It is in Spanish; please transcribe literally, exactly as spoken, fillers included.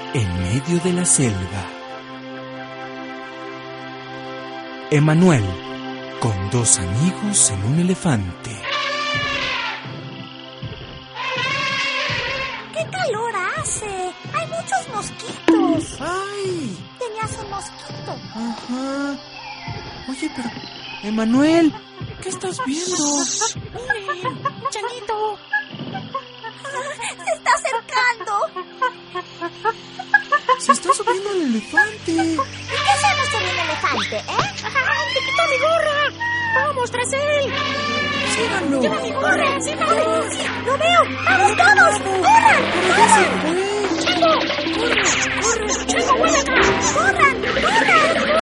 en medio de la selva. Emanuel, con dos amigos en un elefante. ¡Qué calor hace! ¡Hay muchos mosquitos! ¡Ay! Tenías un mosquito. Ajá. Oye, pero... Emanuel, ¿qué estás viendo? ¡Miren! ¡Chanito! ¡Se está acercando! Se está subiendo el elefante. ¿Y qué hacemos con un elefante, eh? ¡Ay, te quitó mi gorra! ¡Vamos tras él! ¡Síganlo! ¡Lleva mi gorra! ¡Síganlo! ¡Sí! ¡Lo veo! ¡Vamos todos! ¡Corran! ¡Corran! ¡Chango! ¡Corre! ¡Corre! ¡Chango, vuelve acá! ¡Corran! ¡Corran!